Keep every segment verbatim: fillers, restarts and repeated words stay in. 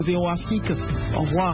V O Afrique. Au revoir.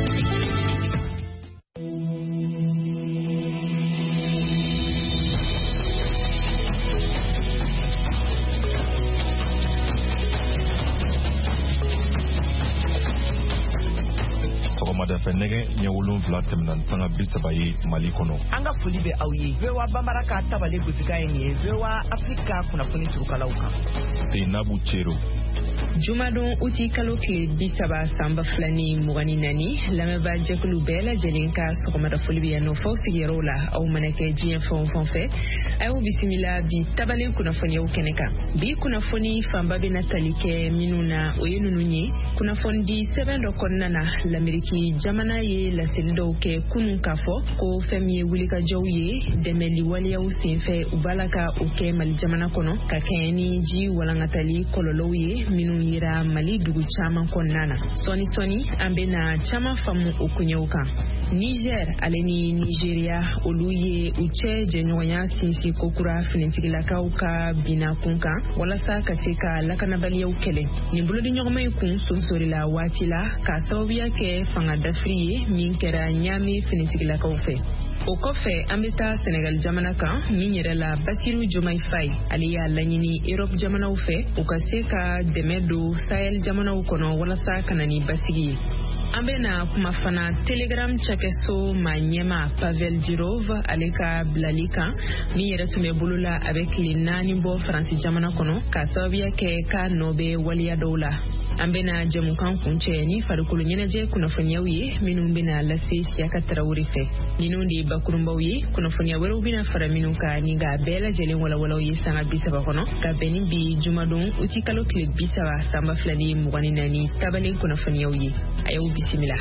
Nege nyawulun fila tɛmɛna sanga bi saba ye Mali kɔnɔ. An ka foli bɛ aw ye. V O A Bambara ka tabale gosika ye V O A Afrika kunnafoni turukalaw kan. Seinabu Cero. Jumadon uti kalo tile bi saba sanba fila ni mugani nani lamɛnba jɛkulu bɛɛ lajɛlen ka sɔgɔmada foli bɛ yan nɔ fɔ sigiyɔrɔw la aw mana kɛ diɲɛ fɛn o fɛn fɛ a y'u bisimila bi tabalen kunnafoniyaw kɛnɛ kan. Bi kunnafoni fanba bɛna tali kɛ minnu na o ye ninnu ye kunnafoni di sɛbɛn dɔ kɔnɔna na l'Amérique jamana ye laseli dɔw kɛ kunun k'a fɔ ko fɛn min ye wulikajɔw ye dɛmɛli waleyaw senfɛ u b'a la ka o kɛ Mali jamana kɔnɔ ka kɛɲɛ ni ji walankatali kɔlɔlɔw ye minnu yira Mali dugu caman kɔnɔna na. Sɔni sɔni an bɛna caman faamu o koɲɛw kan. Niger ale ni Nigeria olu ye u cɛ jɛɲɔgɔnya sinsin kokura finitigilakaw ka bina kun kan walasa ka se ka lakanabaliyaw kɛlɛ. Nin bolodiɲɔgɔnma in kun sonsori la waati la ka sababuya kɛ fanga dafiri ye min kɛra ɲaame finitigilakaw fɛ. O kɔfɛ an bɛ taa Senegal jamana kan min yɛrɛ la Basiru Jomayi Faye ale y'a laɲini Europe jamanaw fɛ u ka se ka dɛmɛ don Sahel jamanaw kɔnɔ walasa ka na ni basigi ye. An bɛna kuma fana Telegram cakɛso maa ɲɛma Pavel Jirov ale ka bilali kan min yɛrɛ tun bɛ bolo la a bɛ tile naani bɔ Faransi jamana kɔnɔ ka sababuya kɛ k'a nɔ bɛ waliya dɔw la. An bɛna jɛmukan kuncɛ ni farikolo ɲɛnajɛ kunnafoniyaw ye minnu bɛna lase Siyaka Tarawele fɛ. Ninnu de ye bakurunbaw ye kunnafoniya wɛrɛw bɛna fara minnu kan ni ka bɛɛ lajɛlen walawalaw ye sanga bi saba kɔnɔ ka bɛn ni bi jumadon uti kalo tile bi saba sanba fila ni mugani naani tabalen kunnafoniyaw ye. A y'aw bisimila.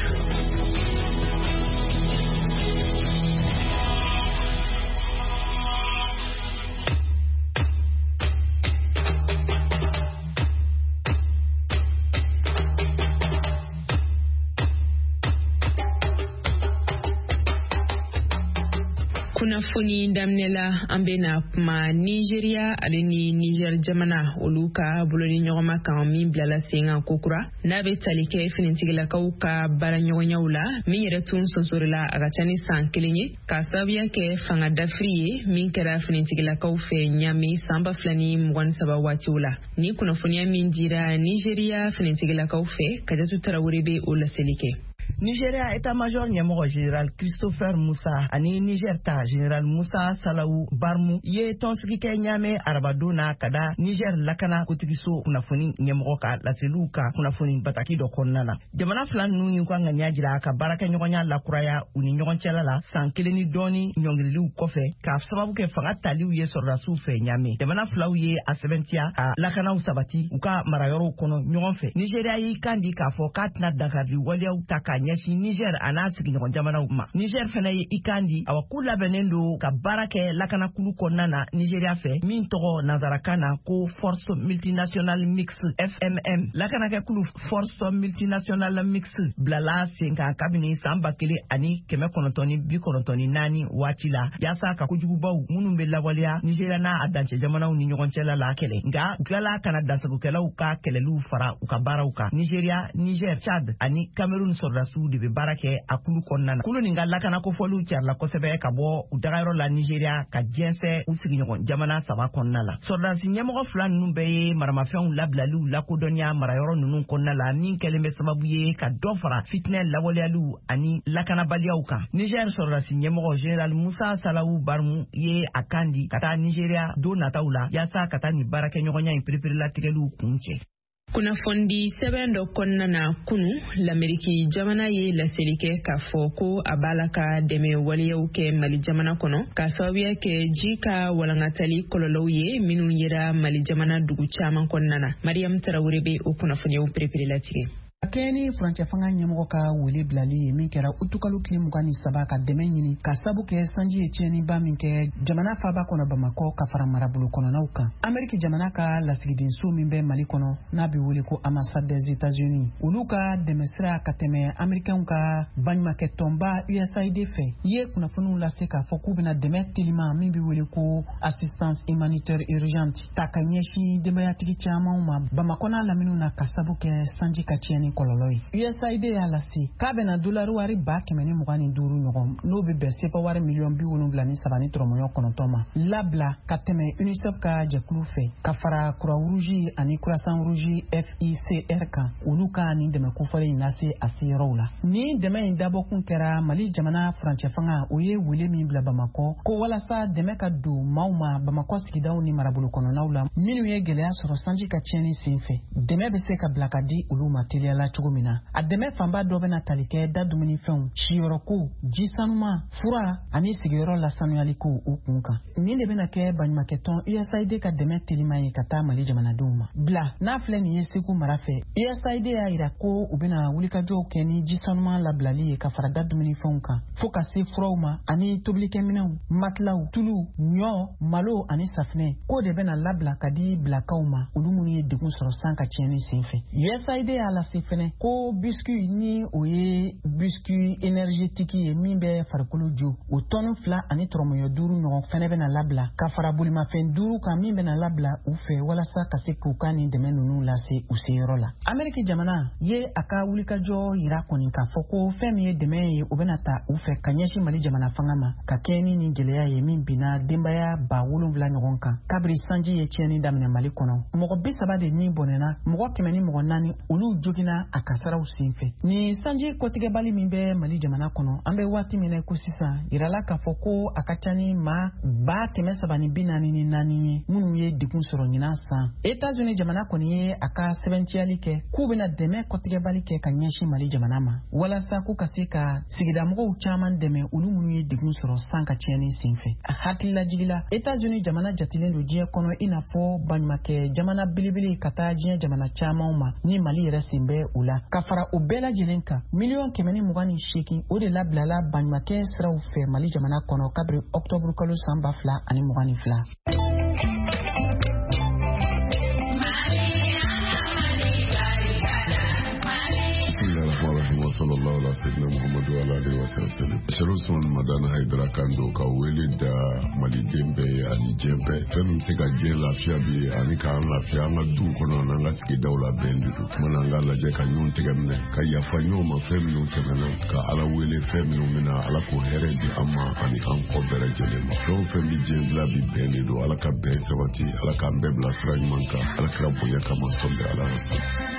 Kunnafoni daminɛla an bɛna kuma Nigeria ale ni Niger jamana olu ka bolodi ɲɔgɔnma kan min bilala sen kan kokura n'a bɛ tali kɛ finitigilakaw ka baaraɲɔgɔnyaw la min yɛrɛ tun sonsorila a ka ca ni san kelen ye ka sababuya kɛ fanga dafiri ye min kɛra finitigilakaw fɛ ɲami sanba fila ni mugan saba waatiw la. Ni kunnafoniya min dira Nigeria finitigilakaw fɛ Kajatu Tarawele bɛ o laseli kɛ. Nigeria état-major ɲɛmɔgɔ général Christopher Musa ani Niger ta général Musa Salawu Barmu ye tɔnsigi kɛ ɲaamɛ arabadon na ka da Niger lakana kotigiso kunnafoni ɲɛmɔgɔ ka laseliw ka kunnafoni bataki dɔ kɔnɔna na. Jamana fila ninnu y'u ka ŋaniya jira ka baarakɛɲɔgɔnya lakuraya u ni ɲɔgɔn cɛla la san kelen ni dɔɔni ɲɔngiriliw kɔfɛ ka sababu kɛ fanga taliw ye sɔrɔdasiw fɛ ɲaamɛ. Jamana filaw ye a sɛbɛntiya ka lakanaw sabati u ka marayɔrɔw kɔnɔ ɲɔgɔn fɛ. Nigeria y'i kan di k'a fɔ k'a tɛna dankari waleyaw ta ka ɲɛsin Niger a n'a sigiɲɔgɔn jamanaw ma. Niger fana ye i kan di awa k'u labɛnnen don ka baara kɛ lakanakulu kɔnɔna na Nigeria fɛ min tɔgɔ nanzarakan na ko Force Multinationale Mixte F M M. Lakanakɛkulu Force Multinationale Mixte bilala sen kan kabini san ba kelen ani kɛmɛ kɔnɔntɔn ni bi kɔnɔntɔn ni naani waati la yaasa ka kojugubaw minnu bɛ lawaleya Nigeria n'a a dancɛ jamanaw ni ɲɔgɔn cɛla la kɛlɛ. Nka u tilala kana dansagokɛlaw ka kɛlɛliw fara u ka baaraw kan. Nigeria, Niger, Chad ani Cameroun sɔrɔdasiw de bɛ baara kɛ a kulu kɔnɔna na. Kulu nin ka lakanakofɔliw carila kosɛbɛ ka bɔ u dagayɔrɔ la Nigeria ka jɛnsɛ u sigiɲɔgɔn jamana saba kɔnɔna la. Sɔrɔdasi ɲɛmɔgɔ fila ninnu bɛɛ ye maramafɛnw labilaliw lakodɔnniya marayɔrɔ ninnu kɔnɔna la min kɛlen bɛ sababu ye ka dɔ fara fitinɛ lawaleyaliw ani lakanabaliyaw kan. Niger sɔrɔdasi ɲɛmɔgɔ général Musa Salawu Barmu ye a kan di ka taa Nigeria don nataw la yaasa ka taa ni baarakɛɲɔgɔnya in pereperilatigɛliw kun cɛ. Kunnafoni sɛbɛn dɔ kɔnɔna na kunu l'Amérique jamana ye laseli kɛ k'a fɔ ko a b'a la ka dɛmɛ waleyaw kɛ Mali jamana kɔnɔ ka sababuya kɛ ji ka walankatali kɔlɔlɔw ye minnu yera Mali jamana dugu caman kɔnɔna na. Mariam Tarawele bɛ o kunnafoniyaw pereperilatigɛ. Kɛni furancɛ fanga ɲɛmɔgɔ ka wele bilali ye min kɛra utukalo tile mugan ni saba ka dɛmɛ ɲini ka sabu kɛ sanji ye tiɲɛniba min kɛ jamana faaba kɔnɔ Bamakɔ ka fara marabolo kɔnɔnaw kan. Amérique jamana ka lasigidenso min bɛ Mali kɔnɔ n'a bɛ wele ko ambassade des États-Unis olu ka dɛmɛ sira ka tɛmɛ Américains ka baɲumankɛ tɔnba U S A I D fɛ ye kunnafoniw lase k'a fɔ k'u bɛna dɛmɛ telima min bɛ wele ko assistance humanitaire urgente ta ka ɲɛsin denbayatigi caman ma Bamakɔ n'a laminiw na ka sabu kɛ sanji ka tiɲɛni kɔlɔlɔ ye. U S A I D y'a lase k'a bɛna dolari wari ba kɛmɛ ni mugan ni duuru ɲɔgɔn n'o bɛ bɛn sefa wari miliyɔn bi wolonwula ni saba ni tɔrɔmɔɲɔ kɔnɔntɔn ma labila ka tɛmɛ UNICEF ka jɛkulu fɛ ka fara Croix Rouge ani Croissant Rouge F I C R kan olu ka nin dɛmɛ kofɔlen in lase a se yɔrɔw la. Ni dɛmɛ in dabɔkun kɛra Mali jamana furancɛ fanga o ye wele min bila Bamakɔ ko walasa dɛmɛ ka don maaw ma Bamakɔ sigidaw ni marabolo kɔnɔnaw la minnu ye gɛlɛya sɔrɔ sanji ka tiɲɛni sen fɛ. Dɛmɛ bɛ se ka bila ka di olu ma teliya la cogo min na. A dɛmɛ fanba dɔ bɛna tali kɛ da dumunifɛnw, siyɔrɔko, ji sanuma, fura ani sigiyɔrɔ lasanuyaliko u kun kan. Nin de bɛna kɛ baɲumankɛtɔn U S A I D ka dɛmɛ telima ye ka taa Mali jamanadenw ma. Bila n'a filɛ nin ye Segu mara fɛ U S A I D y'a yira ko u bɛna wulikajɔw kɛ ni ji sanuma labilali ye ka fara da dumunifɛnw kan fo ka se furaw ma ani tobilikɛminɛw, matilaw, tulu, ɲɔ, malo ani safinɛ k'o de bɛna labila ka di bilakaw ma olu minnu ye degun sɔrɔ san ka tiɲɛni sen fɛ. U S A I D y'a lase fɛnɛ ko biscuit ni o ye biscuit énergétique ye min bɛ farikolo jo o tɔnu fila ani tɔrɔmɔɲɔ duuru ɲɔgɔn fɛnɛ bɛna labila ka fara bolimafɛn duuru kan min bɛna labila u fɛ walasa ka se k'u ka nin dɛmɛ ninnu lase u seyɔrɔ la. Amérique jamana ye a ka wulikajɔ yira kɔni k'a fɔ ko fɛn min ye dɛmɛ ye o bɛna ta u fɛ ka ɲɛsin Mali jamana fanga ma ka kɛ ni nin gɛlɛya ye min binna denbaya ba wolonwula ɲɔgɔn kan kabiri sanji ye tiɲɛni daminɛ Mali kɔnɔ. Mɔgɔ bi saba de ni bɔnɛna mɔgɔ kɛmɛ ni mɔgɔ naani olu jogina a kasaraw sen fɛ. Ni sanji kɔtigɛbali min bɛ Mali jamana kɔnɔ an bɛ waati min na ko sisan yirala k'a fɔ ko a ka ca ni maa ba kɛmɛ saba ni bi naani ni naani ye minnu ye degun sɔrɔ ɲinan san. États-Unis jamana kɔni ye a ka sɛbɛntiyali kɛ k'u bɛna dɛmɛ kɔtigɛbali kɛ ka ɲɛsin Mali jamana ma walasa k'u ka se ka sigidamɔgɔw caman dɛmɛ olu minnu ye degun sɔrɔ san ka tiɲɛni sen fɛ. A hakililajigila États-Unis jamana jatilen don diɲɛ kɔnɔ i n'a fɔ baɲumankɛ jamana belebele ka taa diɲɛ jamana camanw ma ni Mali yɛrɛ sen bɛ o la ka fara o bɛɛ lajɛlen kan miliyɔn kɛmɛ ni mugan ni seegin o de labilala baɲumankɛ siraw fɛ Mali jamana kɔnɔ kabiri octobre kalo san ba fila ani mugan ni fila. sallallahu alaihi wasallam Muhammadu alaihi wasallam Sharusman Madana Haidara Kando ka wele da Mali dembe ani jembe fem se ka je lafiya bi ani ka lafiya ma du kono na ngaski dawla bendi du mana ngala je ka nyun tegamne ka ya fanyo ma fem no temena ka ala wele fem no mina ala ko heredi amma ani an ko bere jele ma do fem bi je bla bi bendi do ala ka be sabati ala ka be bla fragmanka ala ka boya kama sonde ala rasul.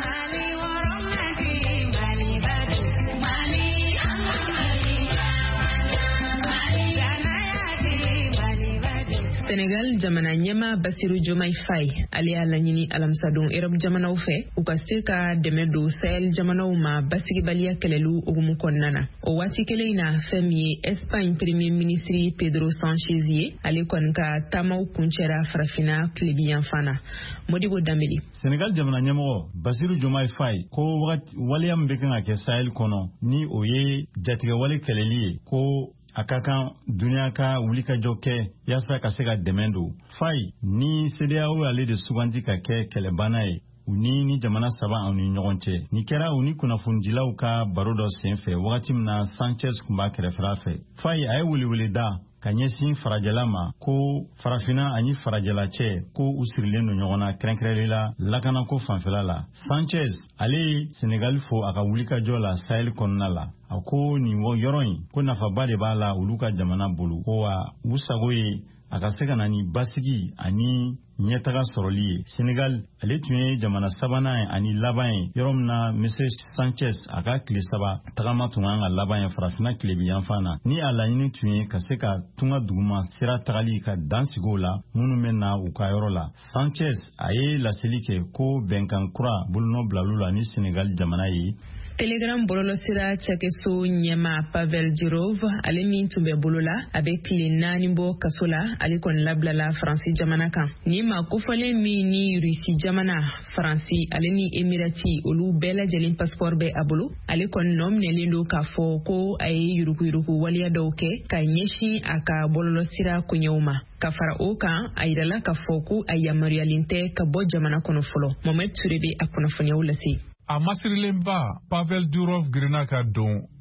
Senegal jamana ɲɛma Basiru Jomai Faye ale y'a laɲini alamisadon Europe jamanaw fɛ u ka se ka dɛmɛ don Sahel jamanaw ma basigibaliya kɛlɛlu hukumu kɔnɔna na. O waati kelen in na fɛn min ye Espagne Premier Ministre Pedro Sanchez ye ale kɔni ka taamaw kuncɛra farafina tilebiyan fana. Modibo Dambeli. Senegal jamana ɲɛmɔgɔ Basiru Jomai Faye ko waleya min bɛ kan ka kɛ Sahel kɔnɔ ni o ye jatigɛwale kɛlɛli ye ko a ka kan duniya ka wulikajɔ kɛ yasa ka se ka dɛmɛ don. Faye ni C D A O ale de suganti ka kɛ kɛlɛbana ye u ni ni jamana saba aw ni ɲɔgɔn cɛ. Ni kɛra u ni kunnafonidilaw ka baro dɔ sen fɛ wagati min na Sanchez kun b'a kɛrɛfɛla fɛ. Faye a ye welewele da ka ɲɛsin farajɛla ma ko farafina ani farajɛla cɛ ko u sirilen don ɲɔgɔn na kɛrɛnkɛrɛnlela lakanako fanfɛla la. Sanchez ale ye Senegal fo a ka wulikajɔ la Sahel kɔnɔna la. A ko nin yɔrɔ in ko nafaba de b'a la olu ka jamana bolo ko wa u sago ye a ka se ka na ni basigi ani ɲɛtaga sɔrɔli ye. Senegal ale tun ye jamana sabanan ye ani laban ye yɔrɔ min na Monsieur Sanchez a ka tile saba tagama tun kan ka laban ye farafina tilebiyanfan na ni a laɲini tun ye ka se ka tunga duguma sira tagali ka dan sigi o la minnu bɛ na u ka yɔrɔ la. Sanchez a ye laseli kɛ ko bɛnkan kura bolonɔ bilalu la ni Senegal jamana ye. Telegram bɔlɔlɔ sira cakɛso ɲɛma Pavel Jirov ale min tun bɛ bolo la a bɛ tile naani bɔ kaso la ale kɔni labilala Faransi jamana kan. Ni ma kofɔlen min ni Rusi jamana, Faransi ale ni Emirati olu bɛɛ lajɛlen passeport bɛ a bolo ale kɔni nɔ minɛlen don k'a fɔ ko a ye yuruguyurugu waliya dɔw kɛ ka ɲɛsin a ka bɔlɔlɔ sira koɲɛw ma. Ka fara o kan a yirala k'a fɔ ko a yamaruyalen tɛ ka bɔ jamana kɔnɔ fɔlɔ. Mohamed Touré bɛ a kunnafoniyaw lase. A masirilenba Pavel Durov girinna ka don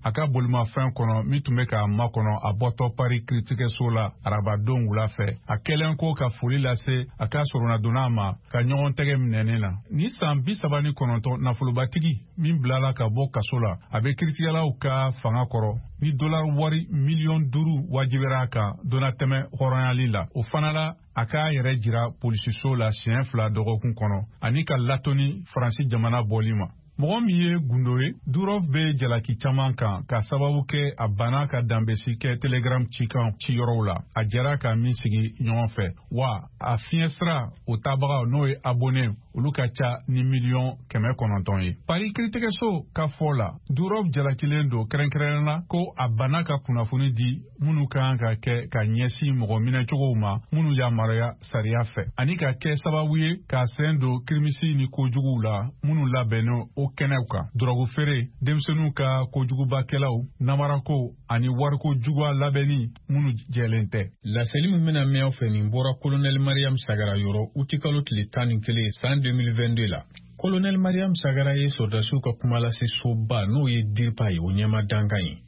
a ka bolimafɛn kɔnɔ min tun bɛ k'a makɔnɔ a bɔtɔ Paris kiritigeso la arabadon wula fɛ. A kɛlen ko ka foli lase a ka sɔrɔnadonna ma ka ɲɔgɔn tɛgɛ minɛnen na. Ni san bi saba ni kɔnɔntɔn nafolobatigi min bilala ka bɔ kaso la a bɛ kiritigɛlaw ka fanga kɔrɔ ni dollar wari miliyɔn duuru wajibira a kan donna tɛmɛ hɔrɔnyali la. O fana la a k'a yɛrɛ jira polisiso la siɲɛ fila dɔgɔkun kɔnɔ ani ka latɔnni Faransi jamana bɔli ma. Mɔgɔ min ye gundo ye Durov bɛ jalaki caman kan ka sababu kɛ a banna ka danbesi kɛ telegram cikan ciyɔrɔw la a jɛra ka min sigi ɲɔgɔn fɛ wa a fiɲɛ sira o tabagaw n'o ye abonné olu ka ca ni miliyɔn kɛmɛ kɔnɔntɔn ye. Paris kiritigeso ka fɔ la Durov jalakilen don kɛrɛnkɛrɛnnen na ko a banna ka kunnafoni di minnu kan ka kɛ ka ɲɛsin mɔgɔ minɛcogow ma minnu yamaruya sariya fɛ ani ka kɛ sababu ye ka sen don kirimisi ni kojuguw la minnu labɛnnen o kɛnɛw kan. Drogue feere, denmisɛnninw ka kojugubakɛlaw, namarako ani wariko juguya labɛnni minnu jɛlen tɛ. Laseli min bɛna mɛn aw fɛ nin bɔra Colonel Mariam Sagara yɔrɔ uti kalo tile tan ni kelen san deux mille vingt-deux la. Colonel Mariam Sagara ye sɔrdasiw ka kuma lase soba n'o ye DIRPA ye o ɲɛma dankan ye.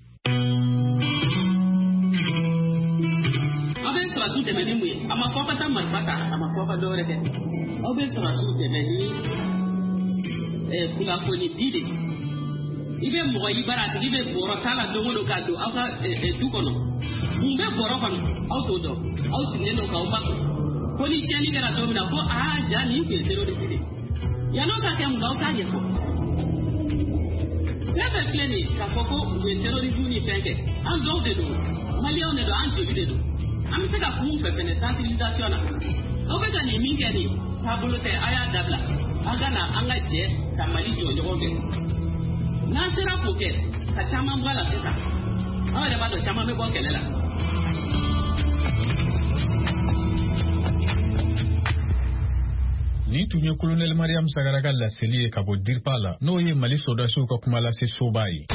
Aw bɛ sɔrɔsiw dɛmɛ ni mun ye? A ma fɔ ka taa marifa ta, a ma fɔ ka dɔ wɛrɛ kɛ. Aw bɛ sɔrɔsiw dɛmɛ ni kunnafoni di de. I bɛ mɔgɔ i bara tigi bɛ bɔrɔ k'a la don o don ka don aw ka du kɔnɔ. Mun bɛ bɔrɔ kɔnɔ aw t'o dɔn. Aw sigilen don k'aw ba ko ni tiɲɛni kɛra don min na ko aa ja nin tun ye terroriste de. Yan'aw ka kɛ mun aw t'a ɲɛfɔ. Fɛn fɛn filɛ nin ye k'a fɔ ko u ye terrorisme ni fɛn kɛ an dɔw de don maliyɛnw de don an jeli de don. An bɛ se ka kun fɛ fɛnɛ sensibilisation na. Aw bɛ ka nin min kɛ nin taabolo tɛ a y'a dabila. An ka na an ka jɛ ka Mali jɔ ɲɔgɔn fɛ. N'an sera k'o kɛ ka caman bɔ a la sisan aw yɛrɛ b'a dɔn caman bɛ bɔ kɛlɛ la. Ni tun ye Colonel Mariam Sagara ka laseli ye ka bɔ DIRPA la n'o ye Mali sɔrdasiw ka kuma lase soba ye.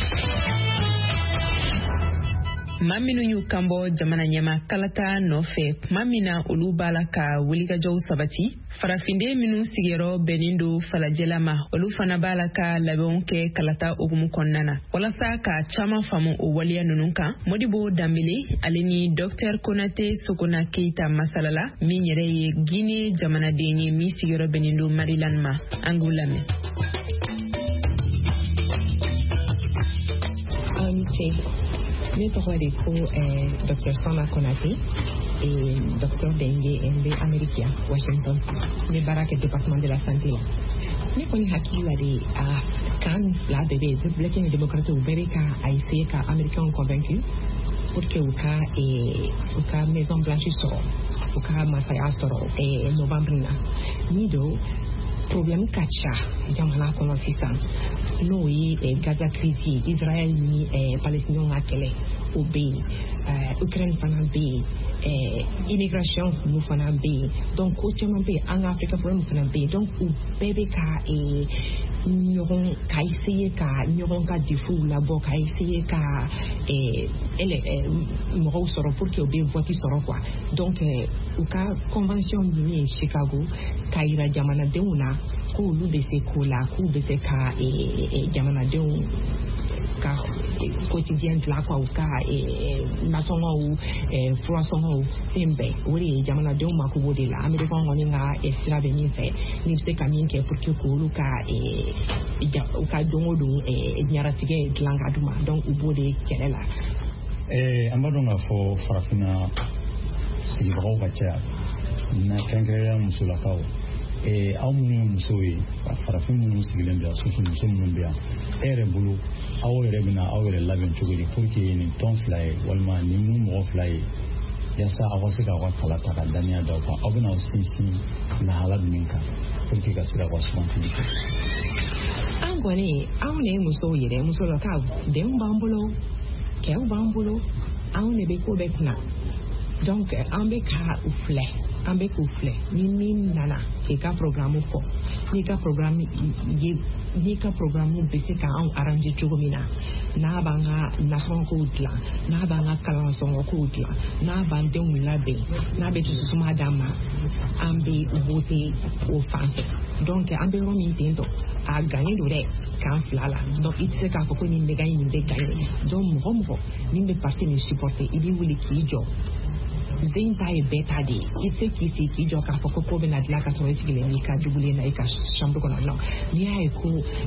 maa minnu y'u kanbɔ jamana ɲɛma kalata nɔfɛ tuma min na olu b'a la ka wulikajɔw sabati farafinden minnu sigiyɔrɔ bɛnnen do falajɛla ma olu fana b'a la ka labɛnw kɛ kalata hukumu kɔnɔna na walasa ka caman faamu o waliya ninnu kan Modibo Dambele ale ni Dr Konate Sokona Keita masalala min yɛrɛ ye Guinée jamanaden ye min sigiyɔrɔ bɛnnen do Maryland ma an k'u lamɛn. Ne tɔgɔ de ko Dr Sokona Konate et Dr Dengue Mbe Amerikia Washington. Ne baara kɛ département de la santé la. Ne kɔni hakili la de a kan fila bɛɛ bɛ républicains et démocrates u bɛɛ bɛ ka a essayer ka américains convaincus pour que u ka u ka maison blanche sɔrɔ u ka masaya sɔrɔ novembre na. Ni do problème ka ca jamana kɔnɔ sisan n'o ye Gaza crise ye Israël ni Palestiniens ka kɛlɛ o bɛ yen Ukraine fana bɛ yen immigration ninnu fana bɛ yen donc o caman bɛ yen an ka Afrika problème fana bɛ yen donc u bɛɛ bɛ ka ɲɔgɔn ka essayer ka ɲɔgɔn ka défauts labɔ ka essayer ka mɔgɔw sɔrɔ pour que u bɛ vote sɔrɔ quoi donc u ka convention min ye Chicago ka yira jamanadenw na ko olu bɛ se ko la k'u bɛ se ka jamanadenw ka quotidien dilan quoi u ka nasɔngɔw furasɔngɔw fɛn bɛɛ o de ye jamanadenw mako b'o de la américains kɔni ka sira bɛ min fɛ ni bɛ se ka min kɛ pour que k'olu ka u ka don o don ɲaratigɛ dilan ka d'u ma donc u b'o de kɛlɛ la. an b'a dɔn k'a fɔ farafinna sigibagaw ka ca na kɛrɛnkɛrɛnya musolakaw aw minnu ye musow ye farafin minnu sigilen bɛ yan surtout muso minnu bɛ yan e yɛrɛ bolo aw yɛrɛ bɛna aw yɛrɛ labɛn cogo di pour que nin tɔn fila ye walima nin mun mɔgɔ fila ye yasa aw ka se k'aw ka kala ta ka daniya d'aw kan aw bɛna aw sinsin lahala jumɛn kan pour que ka se k'aw ka sugantili kɛ. An kɔni anw de ye musow yɛrɛ musolakaw denw b'an bolo cɛw b'an bolo anw de bɛ ko bɛɛ kunna donc an bɛ ka u filɛ an bɛ k'u filɛ ni min nana k'i ka programme fɔ n'i ka programme ye n'i ka programme bɛ se k'anw arranger cogo min na n'a b'an ka nasɔngɔkow dilan n'a b'an ka kalansɔngɔkow dilan n'a b'an denw labɛn n'a bɛ dusukuma d'an ma an bɛ voter o fan fɛ donc an bɛ yɔrɔ min ten tɔ a gagne don dɛ kan fila la donc i tɛ se k'a fɔ ko nin bɛ gagne nin bɛ gagne donc mɔgɔ mɔgɔ min bɛ parti min supporter i b'i wuli k'i jɔ Zein ta ye bɛɛ ta de ye i tɛ se k'i sigi k'i jɔ k'a fɔ ko ko bɛna dilan ka sɔrɔ i sigilen n'i ka jugulen na i ka chambre kɔnɔ non n'i y'a ye ko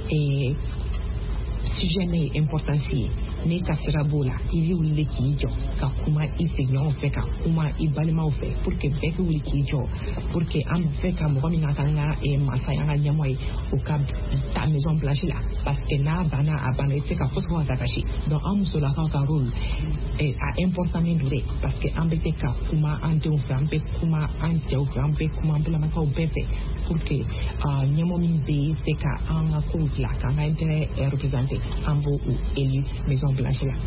sujet min ye importance ye ne ka sira b'o la i b'i wuli k'i jɔ ka kuma i sigiɲɔgɔnw fɛ ka kuma i balimaw fɛ pour que bɛɛ k'i wuli k'i jɔ pour que an bɛ fɛ ka mɔgɔ min ka kan ka masa ye an ka ɲɛmɔgɔ ye o ka ta maison blanche la parce que n'a banna a banna i tɛ se ka fosi fɔ ka taa kasi donc an musolakaw ka rôle a important min don dɛ parce que an bɛ se ka kuma an denw fɛ an bɛ kuma an cɛw fɛ an bɛ kuma an balimakɛw bɛɛ fɛ pour que ɲɛmɔgɔ min bɛ se ka an ka kow dilan k'an ka intérêt représenter an b'o élu maison blanche la.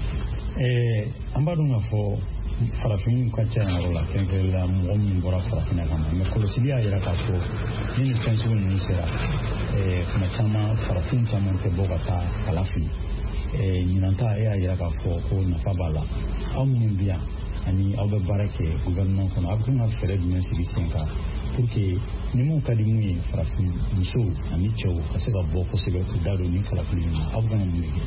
An b'a dɔn k'a fɔ farafin ka ca yɔrɔ la kɛrɛnkɛrɛnnenya la mɔgɔ min bɔra farafinna ka na mais kɔlɔsili y'a jira k'a fɔ ni nin fɛn sugu ninnu sera kuma caman farafin caman tɛ bɔ ka taa kala fili ɲinan ta e y'a jira k'a fɔ ko nafa b'a la aw minnu bɛ yan ani aw bɛ baara kɛ gouvernement kɔnɔ aw kan ka fɛɛrɛ jumɛn sigi sen kan pour que ni mun ka di mun ye farafin musow ani cɛw ka se ka bɔ kosɛbɛ k'u da don ni farafin ninnu aw kan ka mun de kɛ.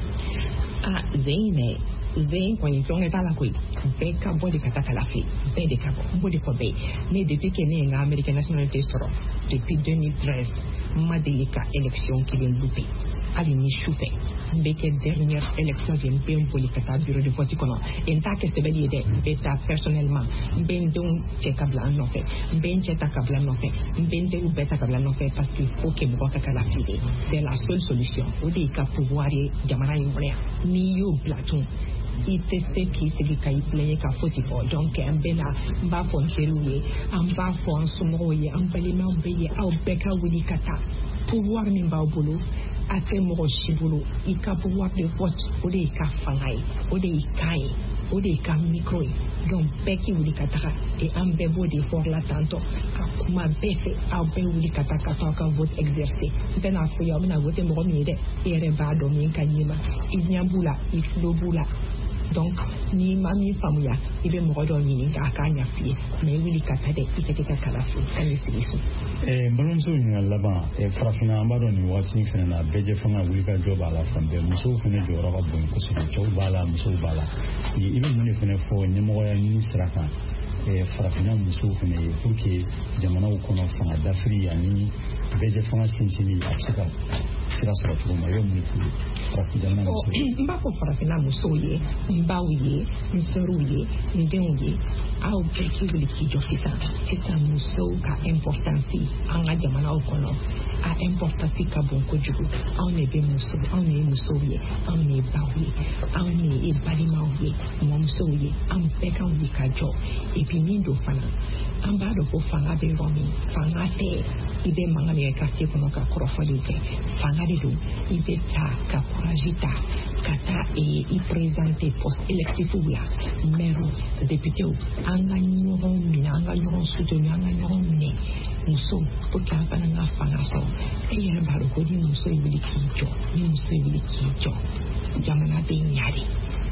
ah Zeynɛ Zeyn kɔni fɛn t'a la koyi bɛɛ ka bɔ de ka taa kala fɛ bɛɛ de ka bɔ n b'o de fɔ bɛɛ ne depuis que ne ye n ka American nationalité sɔrɔ depuis deux mille treize n ma deli ka élection kelen loupé hali ni su fɛ n bɛ kɛ dernière élection de n bɛ n boli ka taa bureau de vote kɔnɔ n t'a kɛ sɛbɛnni ye dɛ n bɛ taa personnellement n bɛ n denw cɛ ka bila n nɔfɛ n bɛ n cɛ ta ka bila n nɔfɛ n bɛ n teriw bɛɛ ta ka bila n nɔfɛ parce qu'il faut que mɔgɔ ka kala fili c'est la seule solution o de y'i ka pouvoir ye jamana in kɔnɔ yan n'i y'o bila tun i tɛ se k'i sigi ka i filɛ ka fosi fɔ donc an bɛ na n b'a fɔ n teriw ye an b'a fɔ an somɔgɔw ye an balimaw bɛ ye aw bɛɛ ka wuli ka taa pouvoir min b'aw bolo a tɛ mɔgɔ si bolo i ka pouvoir de vote o de y'i ka fanga ye o de y'i kan ye o de y'i ka micro ye donc bɛɛ k'i wuli ka taga et an bɛɛ b'o de fɔ la tantôt ka kuma bɛɛ fɛ aw bɛɛ wuli ka taa ka taa aw ka vote exercer n tɛna fɔ ye aw bɛna vote mɔgɔ min ye dɛ i yɛrɛ b'a dɔn min ka ɲi ma i ɲɛ b'u la i tulo b'u la donc ni ma min faamuya i bɛ mɔgɔ dɔ ɲini k'a k'a ɲɛ f'i ye mais i wuli ka taa dɛ i tɛ kɛ ka kala fo ka n'i sigi so. n balimamuso ɲininkali laban farafinna an b'a dɔn nin waati in fana na bɛɛ jɛ fanga wuli ka jɔ b'a la fan bɛɛ musow fana jɔyɔrɔ ka bon kosɛbɛ cɛw b'a la musow b'a la i bɛ mun de fana fɔ ɲɛmɔgɔya ɲini sira kan farafinna musow fana ye pour que jamanaw kɔnɔ fanga dafiri ani bɛɛ jɛ fanga sinsinni a bɛ se ka sira sɔrɔ cogo min na i bɛ mun de fɔ farafin jamana musow ye. n b'a fɔ farafinna musow ye n baw ye n sɔrɔw ye n denw ye aw bɛɛ k'i wuli k'i jɔ sisan sisan musow ka importance an ka jamanaw kɔnɔ a importance ka bon kojugu anw de bɛ muso anw de ye musow ye anw de ye baw ye anw de ye balimaw ye mɔmusow ye an bɛɛ ka wuli ka jɔ et puis min don fana an b'a dɔn ko fanga bɛ yɔrɔ min fanga tɛ i bɛ mankan min kɛ quartier kɔnɔ ka kɔrɔfɔliw kɛ fanga de don i bɛ taa ka courage ta ka taa i présenter poste électif la maire député an ka ɲɔgɔn minɛ an ka ɲɔgɔn soutenir an ka ɲɔgɔn minɛ muso pour que an fana ka fanga sɔrɔ e yɛrɛ b'a dɔn ko ni muso ye wuli k'i jɔ ni muso ye wuli k'i jɔ jamana bɛ ɲa de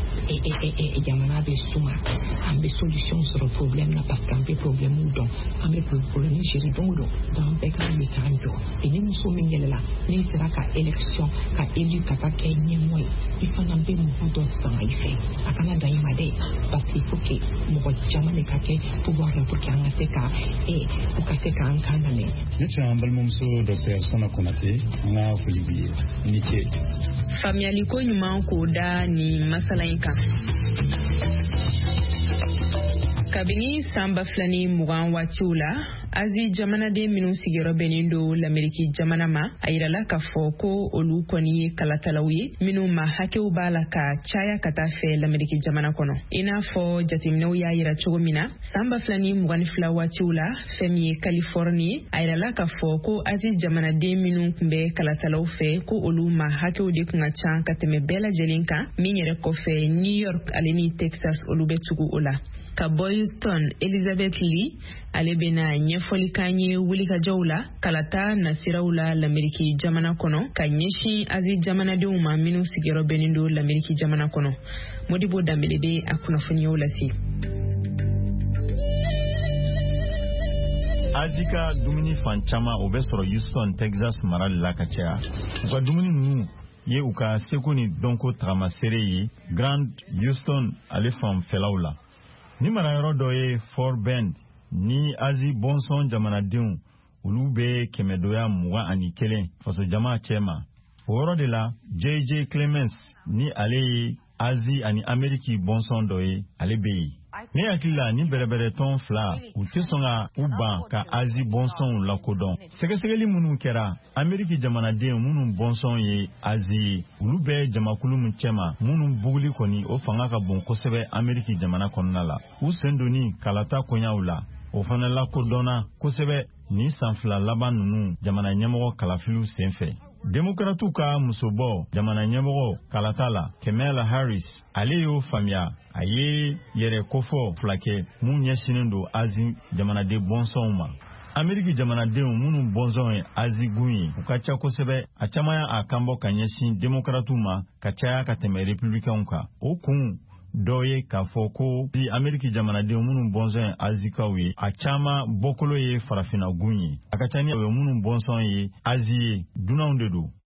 jamana bɛ suma an bɛ solution sɔrɔ problème na parce que an bɛ problème dɔn an bɛ problème gérer don o don donc an bɛɛ ka wuli k'an jɔ et ni muso min yɛlɛla n'i sera ka élection ka élu ka taa kɛ ɲɛmɔgɔ ye i fana bɛ mɔgɔ dɔ fanga i fɛ a kana dan i ma dɛ parce que il faut que mɔgɔ caman de ka kɛ pouvoir la pour que an ka se ka u ka se k'an kan lamɛn. ne tun y'an balimamuso docteur Sɔnna Konate an ka foli b'i ye i ni ce. Faamuyaliko ɲuman k'o da nin masala in kan. Kabini san ba fila ni mugan waatiw la Azi jamanaden minnu sigiyɔrɔ bɛnnen don l'Ameriki jamana ma a yirala k'a fɔ ko olu kɔni ye kalatalaw ye minnu ma hakɛw b'a la ka caya ka taa fɛ l'Ameriki jamana kɔnɔ i n'a fɔ jateminɛw y'a yira cogo min na san ba fila ni mugan ni fila waatiw la fɛn min ye Californie a yirala k'a fɔ ko Azi jamanaden minnu tun bɛ kalatalaw fɛ ko olu ma hakɛw de tun ka ca ka tɛmɛ bɛɛ lajɛlen kan min yɛrɛ kɔfɛ New York ale ni Texas olu bɛ tugu o la. Ka bɔ Houston, Elizabeth Lee ale bɛna ɲɛfɔli k'an ye wulikajɔw la kalata nasiraw la l'Ameriki jamana kɔnɔ ka ɲɛsin Azi jamanadenw ma minnu sigiyɔrɔ bɛnnen don l'Ameriki jamana kɔnɔ. Modibo Dambele bɛ a kunnafoniyaw lase. Azika dumuni fan chama o bɛ sɔrɔ Houston, Texas mara de la ka caya. U ka dumuni ninnu ye u ka seko ni dɔnko tagamasere ye Grand Houston ale fanfɛlaw la. Ni marayɔrɔ dɔ ye Fort Bend ni Azi bɔnsɔn jamanadenw olu bɛ kɛmɛdoya mugan ani kelen faso jama cɛma. O yɔrɔ de la J J Clemens ni ale ye Azi ani Ameriki bɔnsɔn dɔ ye ale bɛ yen. Ne hakili la ni bɛrɛbɛrɛ tɔn fila u tɛ sɔn ka u ban ka Azi bɔnsɔnw lakodɔn. Sɛgɛsɛgɛli minnu kɛra Ameriki jamanaden minnu bɔnsɔn ye Azi ye olu bɛ jamakulu min cɛma minnu buguli kɔni o fanga ka bon kosɛbɛ Ameriki jamana kɔnɔna la. U sen donni kalata koɲaw la o fana lakodɔnna kosɛbɛ ni san fila laban ninnu jamana ɲɛmɔgɔ kalafiliw senfɛ. Demokratu ka musobɔ jamana ɲɛmɔgɔ kalata la Kamala Harris ale y'o faamuya a ye yɛrɛ kofɔ fila kɛ mun ɲɛsinen don Azi jamanaden bɔnsɔnw ma. Ameriki jamanadenw minnu bɔnsɔn ye Azi gun ye u ka ca kosɛbɛ a caman y'a kanbɔ ka ɲɛsin demokratu ma ka caya ka tɛmɛ republikanw kan. O kun dɔ ye k'a fɔ ko di Ameriki jamanadenw minnu bɔnsɔn ye Azikaw ye a caman bɔkolo ye farafina gun ye. A ka ca ni o ye minnu bɔnsɔn ye Azi ye dunanw de don.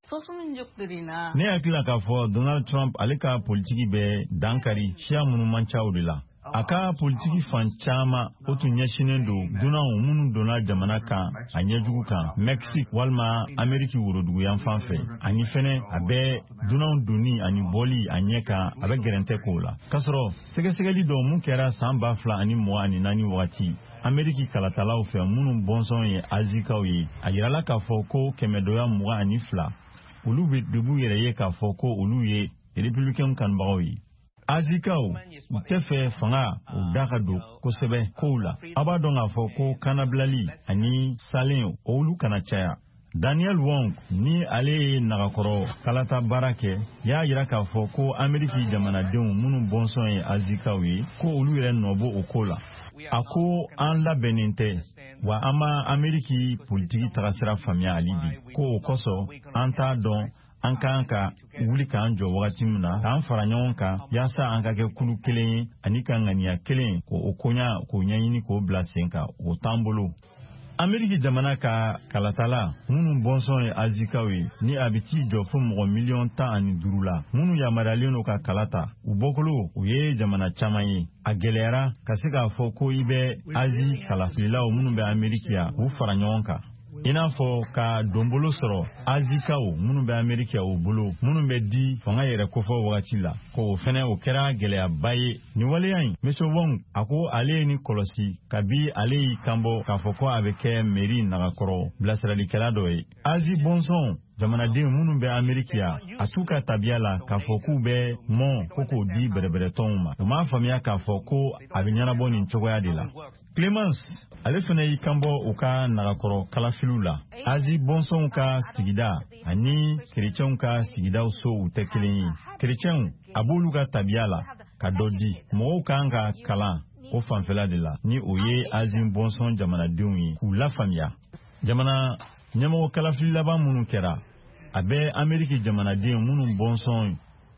Ne hakili k'a fɔ Donald Trump ale ka politiki bɛ dankari siya minnu man caw de la. A ka politiki fan caman o tun ɲɛsinen don dunanw minnu donna jamana kan a ɲɛjugu kan Mexique walima Ameriki worodugu yan fan fɛ. Ani fɛnɛ a bɛ dunanw donni ani bɔli a ɲɛ kan a bɛ gɛrɛntɛ k'o la. Kasɔrɔ sɛgɛsɛgɛli dɔ mun kɛra san ba fila ani mugan ani naani wagati Ameriki kalatalaw fɛ minnu bɔnsɔn ye Azikaw ye a yirala k'a fɔ ko kɛmɛdoya mugan ani fila olu bɛ debu yɛrɛ ye k'a fɔ ko olu ye republicain kanbagaw ye. Azikaw u tɛ fɛ fanga u da ka don kosɛbɛ kow la. A b'a dɔn k'a fɔ ko kanabilali ani salen olu kana caya. Daniel Wong ni ale ye nagakɔrɔ kalata baara kɛ y'a yira k'a fɔ ko Ameriki jamanadenw minnu bɔnsɔn ye Azikaw ye ko olu yɛrɛ nɔbɔ o ko la. A ko an labɛnnen tɛ wa an ma Ameriki politiki tagasira faamuya hali bi ko o kosɔn an t'a dɔn an k'an ka wuli k'an jɔ wagati min na k'an fara ɲɔgɔn kan yaasa an ka kɛ kulu kelen ye ani ka ŋaniya kelen k'o koɲa k'o ɲɛɲini k'o bila sen kan o t'an bolo. Ameriki jamana ka kalatala minnu bɔnsɔn ye Azikaw ye ni a bɛ t'i jɔ fo mɔgɔ miliyɔn tan ani duuru la minnu yamaruyalen don ka kalata u bɔkolo u ye jamana caman ye. A gɛlɛyara ka se k'a fɔ ko i bɛ Azi kalafililaw minnu bɛ Ameriki ya u fara ɲɔgɔn kan. I n'a fɔ ka donbolo sɔrɔ Azikaw minnu bɛ Ameriki o bolo minnu bɛ di fanga yɛrɛ kofɔ wagati la ko o fɛnɛ o kɛra gɛlɛyaba ye. Ni waleya in Mister Wong a ko ale ye ni kɔlɔsi kabi ale y'i kanbɔ k'a fɔ ko a bɛ kɛ meri nagakɔrɔ bilasiralikɛla dɔ ye. Azi bɔnsɔn jamanaden minnu bɛ Ameriki ya a t'u ka tabiya la k'a fɔ k'u bɛ mɔn ko k'o di bɛrɛbɛrɛtɔnw ma. U m'a faamuya k'a fɔ ko a bɛ ɲɛnabɔ nin cogoya de la. Clemens ale fana y'i kanbɔ u ka nagakɔrɔ kalafiliw la. Azi bɔnsɔnw ka sigida ani kerecɛnw ka sigidaw so u tɛ kelen ye. Kerecɛnw a b'olu ka tabiya la ka dɔ di. Mɔgɔw kan ka kalan o fanfɛla de la ni o ye Azi bɔnsɔn jamanadenw ye k'u lafaamuya. Jamana ɲɛmɔgɔ kalafili laban minnu kɛra a bɛ Ameriki jamanaden minnu bɔnsɔn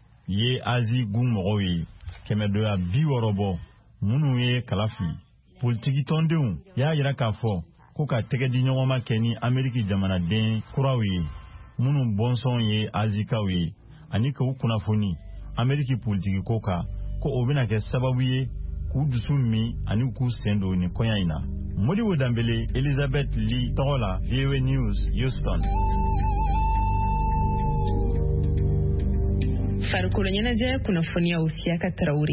ye Azi gun mɔgɔw ye kɛmɛdoya bi wɔɔrɔ bɔ minnu ye kalafili. Politiki tɔndenw y'a yira k'a fɔ ko ka tɛgɛ di ɲɔgɔnma kɛ ni Ameriki jamanaden kuraw ye minnu bɔnsɔn ye Azikaw ye ani k'u kunnafoni Ameriki politiki ko kan ko o bɛna kɛ sababu ye k'u dusu min ani k'u sen don nin kɔɲa in na. Modibo Dambele, Elizabeth Lee tɔgɔ la V O A News, Houston. Farikolo ɲɛnajɛ kunnafoniyaw Siaka Tarawele.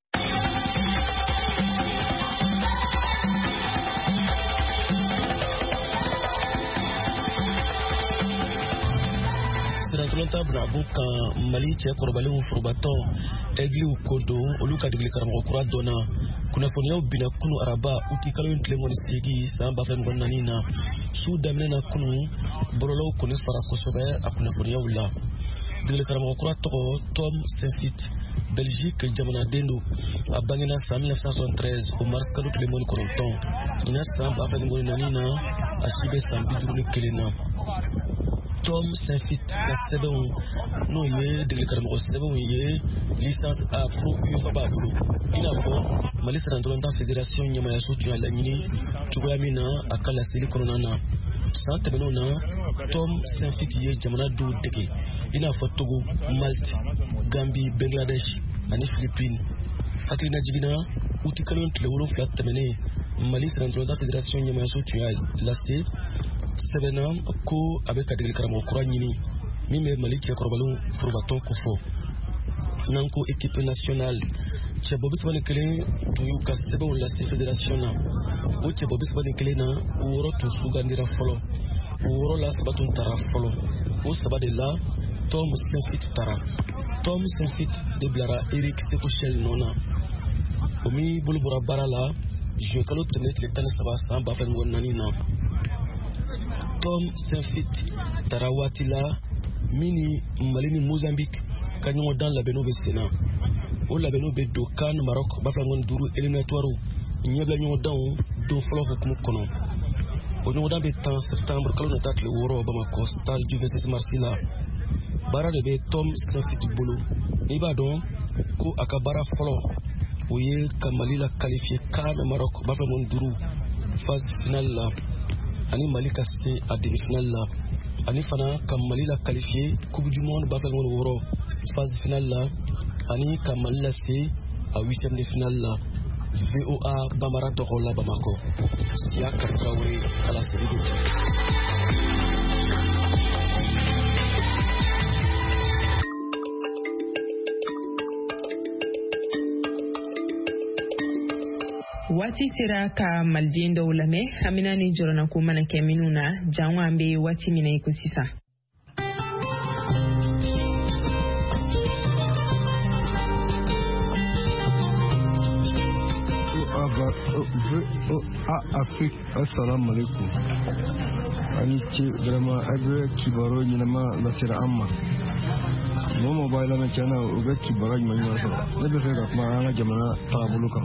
Siratulanta Brabo kan Mali cɛ kɔrɔbalenw forobatɔn Egliw Kodo olu ka degeli karamɔgɔ kura dɔnna kunnafoniyaw bina kunu araba uti kalo tile mɔni segi san ba fila mugan naani na su daminɛ na kunu bɔlɔlɔw kɔni fara kosɛbɛ a kunnafoniyaw la. Degeli karamɔgɔ kura tɔgɔ Tom Sensit Belgique jamanaden don a bangena san mille neuf cent soixante-treize o mars kalo tile mɔni kɔnɔntɔn ina san ba fila mugan naani na a si bɛ san bi duuru ni kelen na. Tom Saint-Fit ka sɛbɛnw n'o ye degeli sɛbɛnw ye licence A pro U E F A b'a bolo i n'a fɔ Mali Sarantolantan Fédération ɲɛmayaso tun y'a laɲini cogoya min na a ka laseli kɔnɔna na san tɛmɛnenw na Tom Saint-Fit ye jamana dɔw dege i n'a fɔ Togo, Malte, Gambie, Bangladesh ani Philippines. Hakilina jiginna uti kalo tile wolonwula tɛmɛnen Mali Sarantolantan Fédération ɲɛmayaso tun y'a lase sɛbɛnna ko a bɛ ka degeli karamɔgɔ kura ɲini min bɛ Mali cɛkɔrɔbalenw forobatɔn ko fɔ n'an ko équipe nationale cɛ bɔ bi saba ni kelen tun y'u ka sɛbɛnw lase fédération na o cɛ bɔ bi saba ni kelen na o wɔɔrɔ tun sugandira fɔlɔ o wɔɔrɔ la saba tun tara fɔlɔ o saba de la Tom Saint-Fit tara Tom Saint-Fit de bilara Eric Sekochel nɔ na o min bolo bɔra baara la juin kalo tɛmɛnen tile tan ni saba san ba fila ni naani na Tom Saint-Fit tara waati la min ni Mali ni Mozambique ka ɲɔgɔn dan labɛnniw bɛ sen na o labɛnniw bɛ don CAN Maroc ba fila ni duuru éliminatoire ɲɛbila ɲɔgɔn danw don fɔlɔ hukumu kɔnɔ o ɲɔgɔn dan bɛ tan septembre kalo nata tile wɔɔrɔ Bamako stade du vingt-six mars la baara de bɛ Tom Saint-Fit bolo n'i b'a dɔn ko a ka baara fɔlɔ o ye ka Mali la qualifier CAN Maroc ba fila ni duuru phase finale la ani Mali ka se a demi finale la ani fana ka Mali la qualifier Coupe du Monde ba fila ni wɔɔrɔ phase finale la ani ka Mali la se a huitième de finale la V O A Bamara tɔgɔ la Bamako Sia Traoré Kala Serido. Wati sera ka maliden dɔw lamɛn Amina ni jɔrɔna ko mana kɛ minnu na jango an bɛ waati min na i ko sisan. Afrique, assalamu alaikum. Ani ce vraiment agre kibaro nyinama nasira amma. Mo mobile na chana ube kibaro nyinama so. Ne be fera kuma ana jamana tabuluka.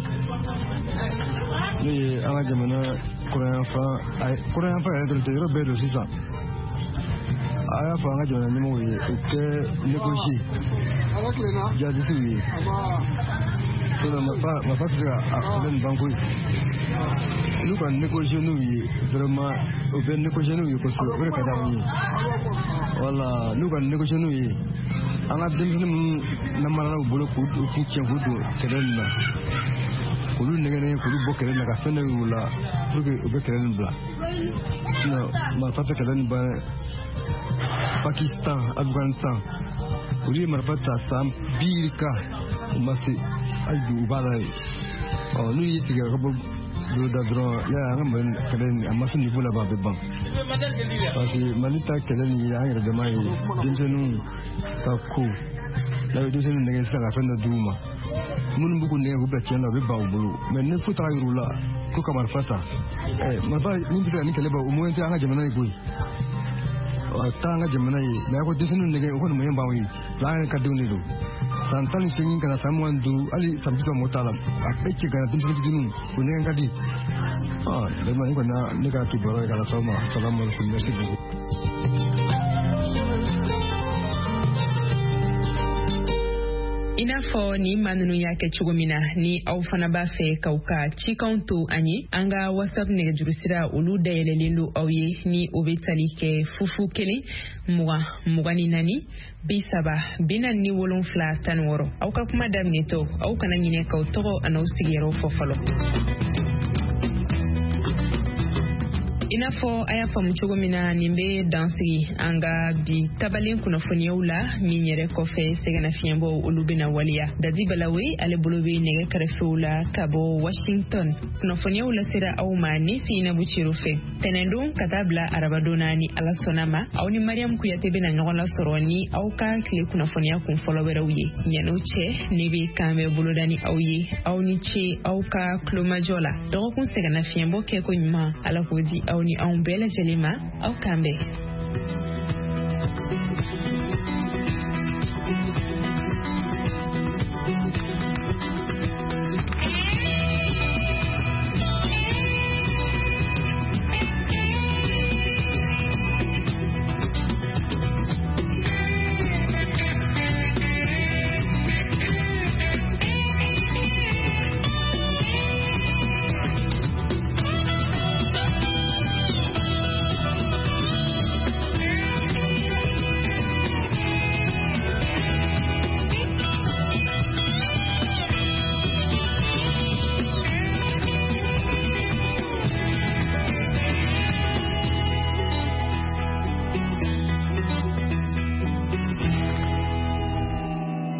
Ni ana jamana Korean fa ai Korean fa ya de ro be do sisa. Aya fa ana jamana nyimo ye ke negotier. Ya disi ye. So na fa ma fa tira a ben banko. Nous avons négocié nous vraiment au bien négocié nous parce que le cadavre voilà nous avons négocié nous on a démissionné nous n'amara au boulot pour pour qui en route quel là pour nous néganer pour nous boquer la café nous là pour que au quel bla non ma fata quel bla Pakistan Afghanistan pour lui ma fata sam birka masi ayu balai oh nous y était do da dro ya ngam kalen amasu ni bula ba bebang pasi malita kalen ya ngira da mai dinsenu ka ku la dinsenu ne ga sanga fenda duma mun buku ne go betchen na be ba bulu men ne futa yurula ko kamar fata eh man ba ni bi ni kale ba umu ente anga jamana ni boy ta anga jamana yi na ko dinsenu ne ga ko mo yamba wi la ka duni do santani singin kana samuan du ali sampisa motala apeke kana dinsenu dinu kunen kadi ah de mani ko na ne ka ki boro kala sama assalamu alaikum merci beaucoup. Ina fɔ ni maa ninnu y'a kɛ cogo min na ni aw fana b'a fɛ k'aw ka cikanw to an ye an ka whatsapp nɛgɛjuru sira olu dayɛlɛlen don aw ye ni o bɛ tali kɛ fufu kelen mugan mugan ni naani bi saba bi naani ni wolonfila tan ni wɔɔrɔ aw ka kuma daminɛtɔ aw kana ɲinɛ k'aw tɔgɔ ani aw sigiyɔrɔ fɔ fɔlɔ. I n'a fɔ a y'a faamu cogo min na nin bɛ dansigi an ka bi tabalen kunnafoniyaw la min yɛrɛ kɔfɛ sɛgɛnnafiɲɛbɔ olu bɛna waliya Dadi Balawe ale bolo bɛ nɛgɛ kɛrɛfɛw la ka bɔ Washington kunnafoniyaw lasera aw ma ni Sinabu Ciro fɛ tɛnɛndon ka taa bila arabadon na ni Ala sɔnna ma aw ni Mariam Kuyate bɛna ɲɔgɔn lasɔrɔ ni aw ka tile kunnafoniya kun fɔlɔ wɛrɛw ye yan'o cɛ ne bɛ kan bɛ boloda ni aw ye aw ni ce aw ka kulomajɔ la dɔgɔkun sɛgɛnnafiɲɛbɔ kɛko ɲuman Ala k'o di aw ni anw bɛɛ lajɛlen ma aw kan bɛn.